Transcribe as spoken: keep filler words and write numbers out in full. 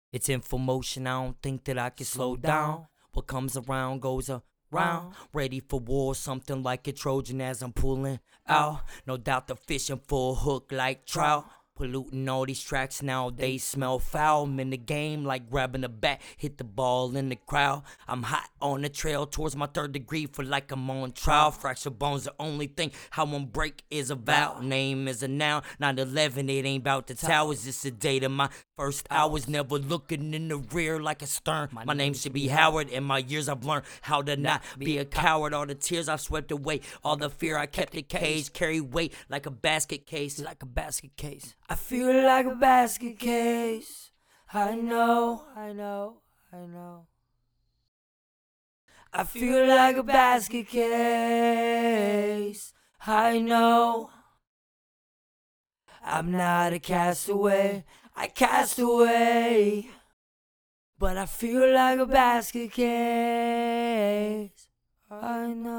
It's in full motion, I don't think that I can slow down. What comes around goes around. Ready for war, something like a Trojan as I'm pulling out. No doubt the fishing full hook like trout. Polluting all these tracks now, they smell foul. I'm in the game like grabbing a bat, hit the ball in the crowd. I'm hot on the trail towards my third degree, for like I'm on trial. Fractured bones, the only thing how one break is a vow. Name is a noun, nine eleven, it ain't about the towers. It's a date of my first hours, never looking in the rear like a stern. My name should be Howard, in my years I've learned how to not be a coward. All the tears I've swept away, all the fear I kept it caged. Carry weight like a basket case, like a basket case. I feel like a basket case. I know, I know, I know. I feel like a basket case. I know. I'm not a castaway, I cast away. But I feel like a basket case. I know.